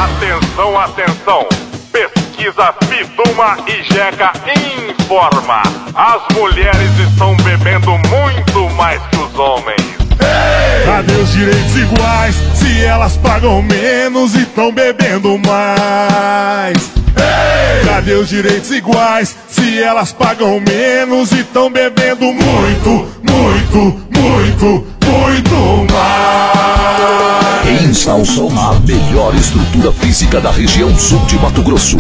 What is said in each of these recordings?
Atenção, atenção! Pesquisa Fiduma e Jeca informa: as mulheres estão bebendo muito mais que os homens. Cadê os direitos iguais se elas pagam menos e estão bebendo mais? Cadê os direitos iguais se elas pagam menos e estão bebendo muito, muito, muito, muito mais? Em Salsão, a melhor estrutura física da região sul de Mato Grosso.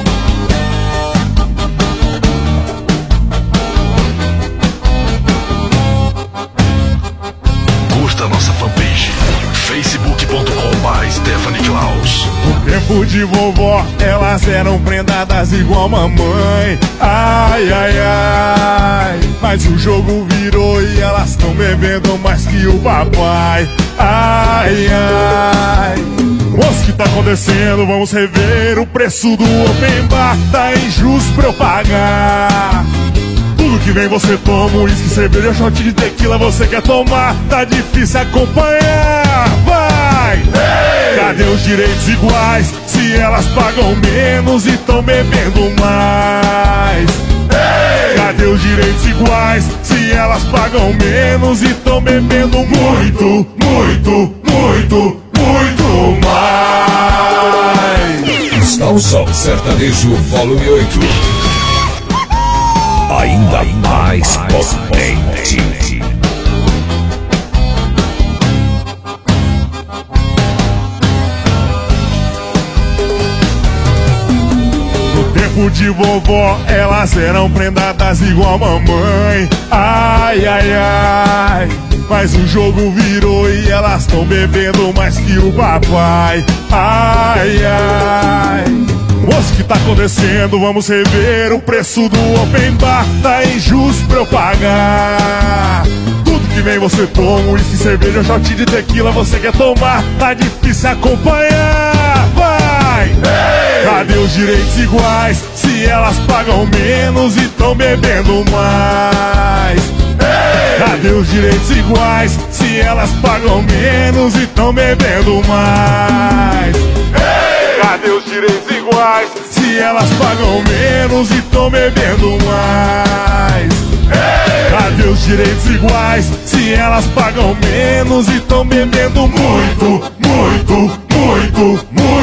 Curta nossa fanpage facebook.com/Stephanie Klaus. No tempo de vovó, elas eram prendadas igual mamãe. Ai, ai, ai. Mas o jogo virou e elas estão bebendo mais que o papai. Ai, ai. Moço, que tá acontecendo? Vamos rever o preço do open bar. Tá injusto pra eu pagar. Tudo que vem você toma, uísque, cerveja, shot de tequila você quer tomar. Tá difícil acompanhar, vai! Cadê os direitos iguais se elas pagam menos e tão bebendo mais? Cadê os direitos iguais se elas pagam menos e tão bebendo muito, muito, muito, muito mais? Salsão Sertanejo Volume 8. Ainda mais potente. No tempo de vovó, elas eram prendadas igual mamãe. Ai, ai, ai. Mas o jogo virou e elas tão bebendo mais que o papai. Ai, ai. Moço, que tá acontecendo? Vamos rever o preço do open bar. Tá injusto pra eu pagar. Tudo que vem você toma, uísque, cerveja, shot de tequila você quer tomar. Tá difícil acompanhar, vai! Cadê os direitos iguais se elas pagam menos e tão bebendo mais? Cadê os direitos iguais se elas pagam menos e tão bebendo mais? Cadê os direitos iguais se elas pagam menos e tão bebendo mais? Cadê os direitos iguais se elas pagam menos e tão bebendo muito, muito, muito, muito?